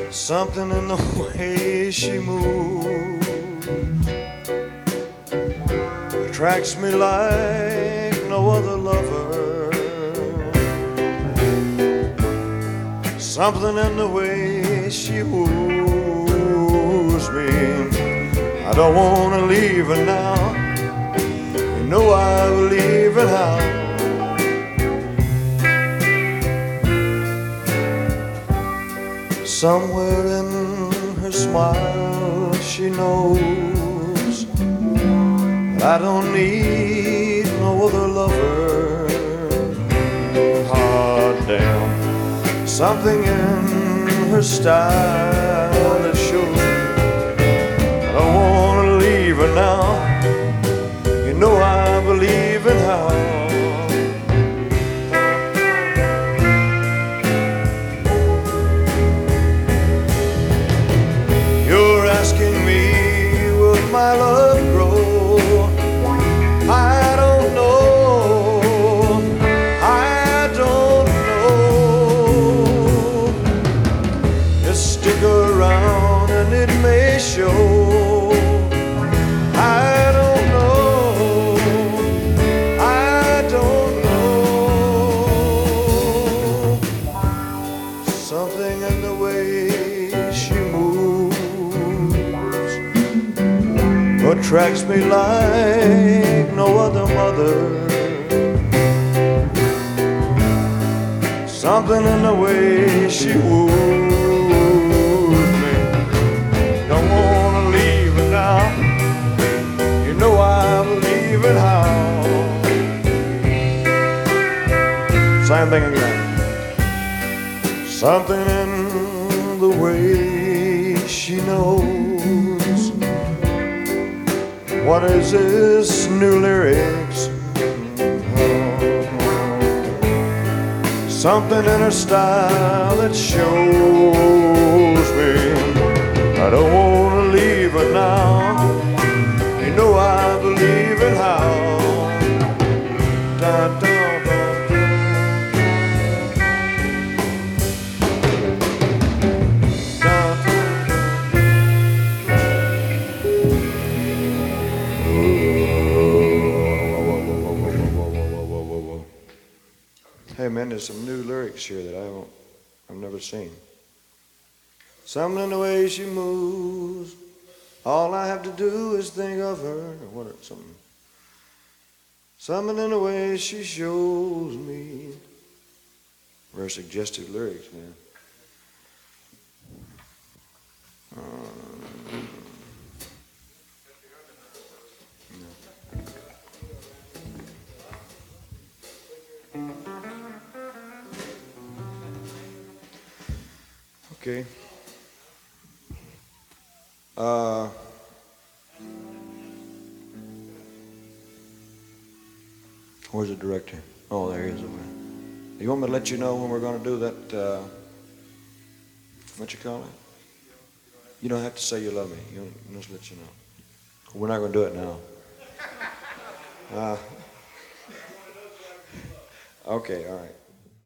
Something in the way she moves attracts me like no other lover. Something in the way she woos me. I don't want to leave her now. You know I believe in how. Somewhere in her smile she knows that I don't need no other lover. Ah, damn. Something in her style that shows I don't want to leave her now. You know I believe in how. Asking me, will my love grow? I don't know. I don't know. Just stick around and it may show. I don't know. I don't know. Something in the way she moves attracts me like no other mother. Something in the way she woos me. Don't want to leave her now. You know I believe in how. Same thing again. Something in the way she knows. What is this new lyrics? Something in her style that shows me I don't want to leave her now. You know I believe in how. Da, da, da. Hey man, there's some new lyrics here that I've never seen. Something in the way she moves. All I have to do is think of her. Or what? Something. Something in the way she shows me. Very suggestive lyrics, man. Okay. Where's the director? Oh, there he is over there. You want me to let you know when we're going to do that, what you call it? You don't have to say you love me. You just let you know. We're not going to do it now. Okay, all right.